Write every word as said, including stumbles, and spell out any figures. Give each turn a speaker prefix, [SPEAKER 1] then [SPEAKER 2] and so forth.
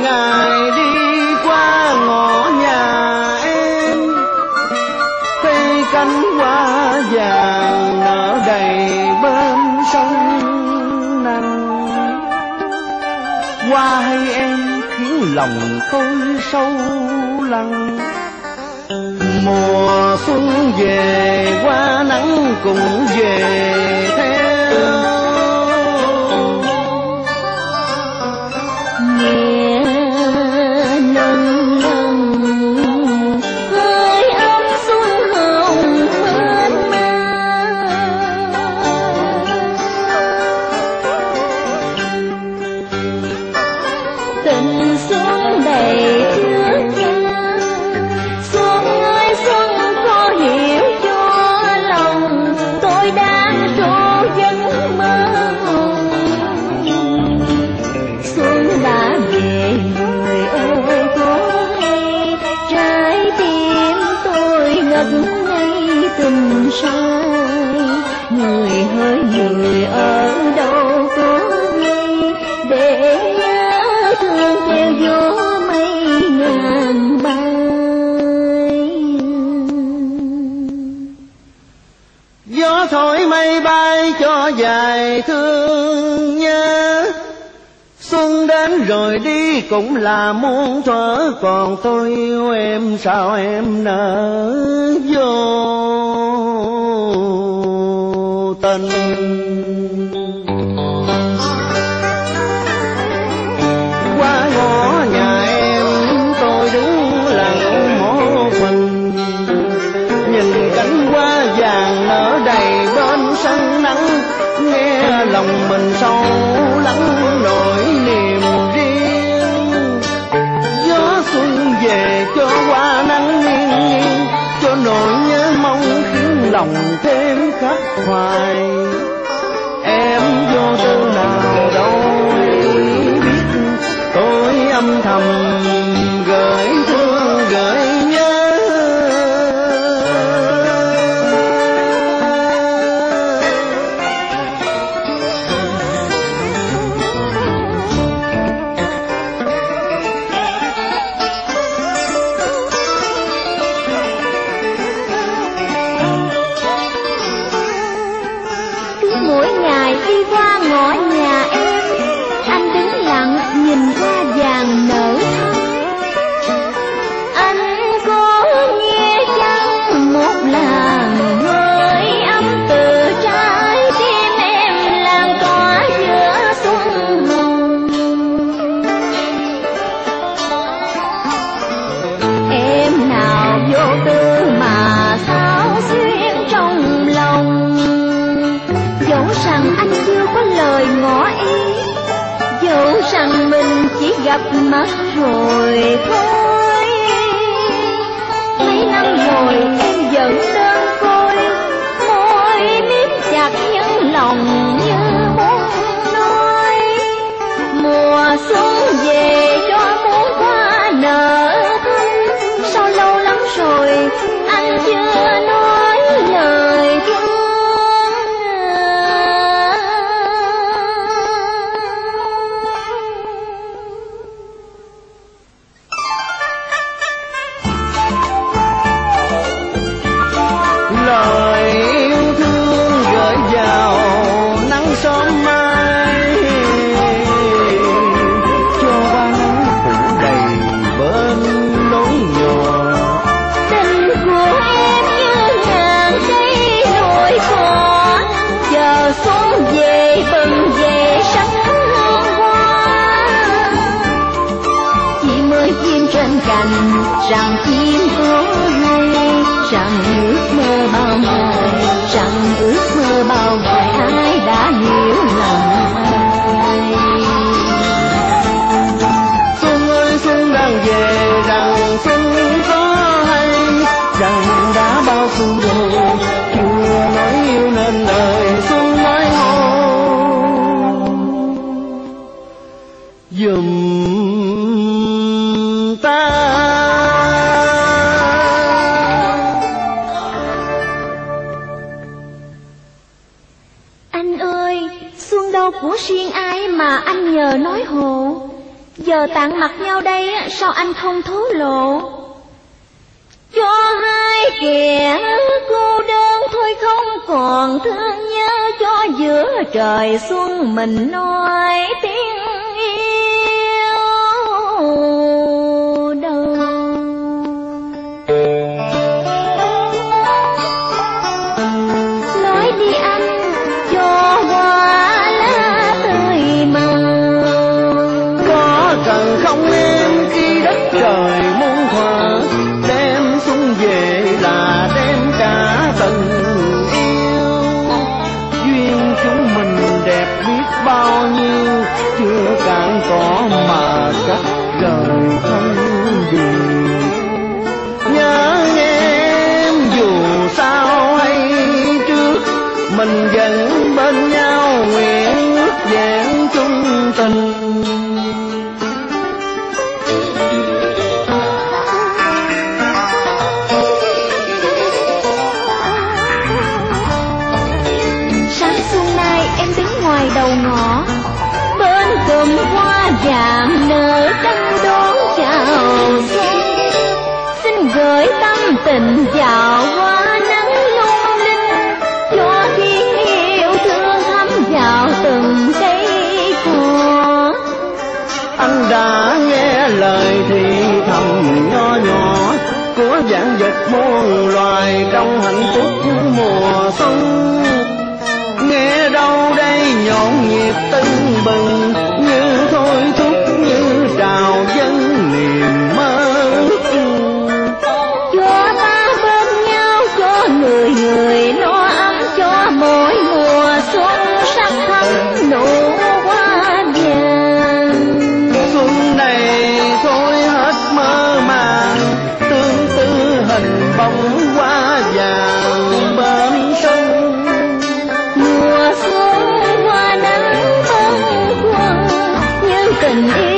[SPEAKER 1] ngày đi qua ngõ nhà em, cây cánh hoa vàng nở đầy bên sông nằm. Hoa hay em khiến lòng tôi sâu lắng. Mùa xuân về qua nắng cũng về theo.
[SPEAKER 2] Nghe nâng nâng hơi ấm xuân hồng mênh mang. Tình xuân đầy trước nhà, xuân ơi xuân có hiểu cho lòng tôi đang trổ giấc mơ hồng. Xuân đã về người ơi có hay, trái tim tôi ngất ngây tình say. Người hỡi người ở đâu có hay, để nhớ thương theo gió mây ngàn bay.
[SPEAKER 1] Gió thổi mây bay cho dài thương nhớ. Xuân đến rồi đi cũng là muôn thuở, còn tôi yêu em sao em nỡ vô tình. Qua ngõ nhà em tôi đứng lặng một mình, nhìn cánh hoa vàng nở đầy bên sân nắng, nghe lòng mình sâu lắng nỗi niềm riêng. Gió xuân về cho hoa nắng nghiêng nghiêng, cho nỗi nhớ mong khiến lòng thêm khắc khoải. Em vô tư nào đâu biết, tôi âm thầm gửi thương gửi nhớ.
[SPEAKER 2] Mỗi ngày đi qua ngõ nhà em, anh đứng lặng nhìn hoa vàng nở thắm. Anh có nghe chăng một làn hơi ấm từ trái tim em lan tỏa giữa xuân hồng. Em nào vô tư mà sao xuyên trong lòng. Dẫu rằng anh chưa có lời ngỏ ý, dẫu rằng mình chỉ gặp mặt rồi thôi. Mấy năm rồi em vẫn đơn côi, môi miết chặt nhưng lòng như muốn nói. Mùa xuân về cho muôn hoa nở thắm, sao lâu lắm rồi anh chưa nói lời thương.
[SPEAKER 1] Lời yêu thương gửi vào nắng sớm mai, cho hoa nắng phủ đầy bên lối nhỏ.
[SPEAKER 2] Tình của em như ngàn cây nỗi cỏ, chờ xuân về bừng về sắc hương hoa. Chỉ mới chim trên cành rằng chim có hay, rằng ước mơ bao ngày, rằng ước mơ bao ngày ai đã hiểu lòng ai.
[SPEAKER 1] Xuân ơi xuân đang về, rằng xuân có hay, rằng đã bao xuân rồi chưa nói yêu nên lời xuân nói ngô dùm ta.
[SPEAKER 2] Anh ơi, xuân đâu của riêng ai mà anh nhờ nói hộ. Giờ tạm mặt nhau đây, sao anh không thổ lộ? Cho hai kẻ cô đơn thôi không còn thương nhớ, cho giữa trời xuân mình nói tiếng yêu đâu. Nói đi anh cho hoa lá tươi màu.
[SPEAKER 1] Có cần không em khi đất trời muôn thuở, đem xuân về là đem cả tình yêu. Duyên chúng mình đẹp biết bao nhiêu, chưa cạn cỏ mà cách rời không gì. Nhớ em dù sao hay trước, mình vẫn bên nhau nguyện ước vẹn chung tình.
[SPEAKER 2] Ngoài đầu ngõ bên cụm hoa vàng nở đăng đón chào xuân, xin gửi tâm tình vào hoa nắng lung linh, cho thiên yêu thương thấm vào từng cây cỏ.
[SPEAKER 1] Anh đã nghe lời thì thầm nho nhỏ của vạn vật muôn loài trong hạnh phúc mùa xuân. Nghe đâu đây nhộn nhịp tưng bừng, như thôi thúc như trào dâng niềm mơ.
[SPEAKER 2] Cho ta bên nhau, cho người người no ấm, cho mỗi mùa xuân sắc thắm nụ hoa vàng.
[SPEAKER 1] Xuân này thôi hết mơ màng, tương tư hình bóng hoa vàng bên sông.
[SPEAKER 2] Mùa xuân hoa nắng bâng khuâng như tình yêu